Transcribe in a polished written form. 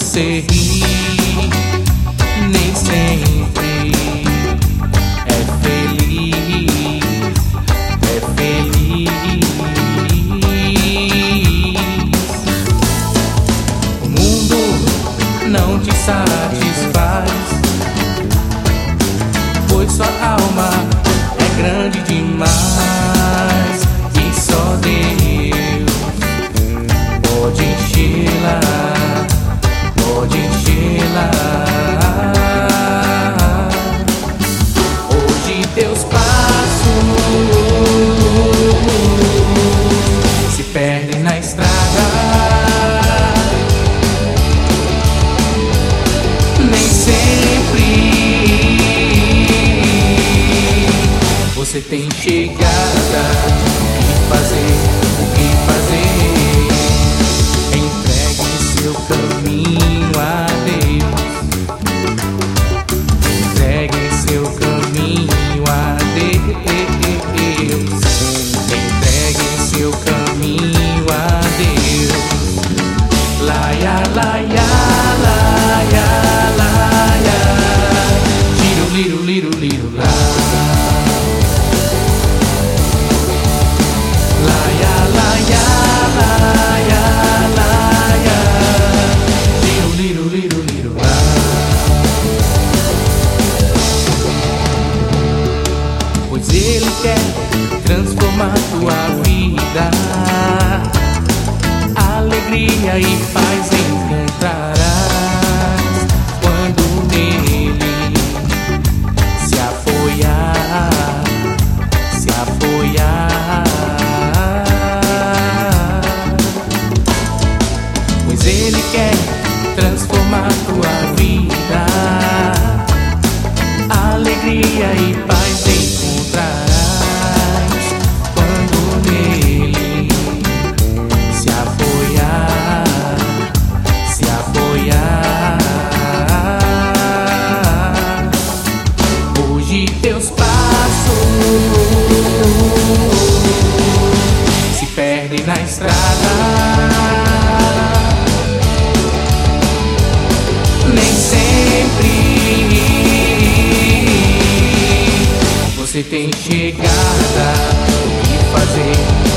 você ri, nem sempre é feliz, é feliz. O mundo não te satisfaz, pois sua alma é grande demais, e só Deus pode enchê-la, pode enchê-la. Hoje teus passos se perdem na estrada, nem sempre você tem chegada. O que fazer, o que fazer? Entregue seu caminho a Deus, entregue seu caminho a Deus, entregue seu caminho a Deus. Laia, laia, laia, laia, liru, liru, liru, liru, lá. Pois Ele quer transformar tua vida, alegria e paz encontrarás quando nele se apoiar, se apoiar. Pois Ele quer transformar tua vida, alegria e paz encontrarás quando nele se apoiar, se apoiar. Hoje teus passos se perdem na estrada, nem sempre você tem chegada. O que fazer?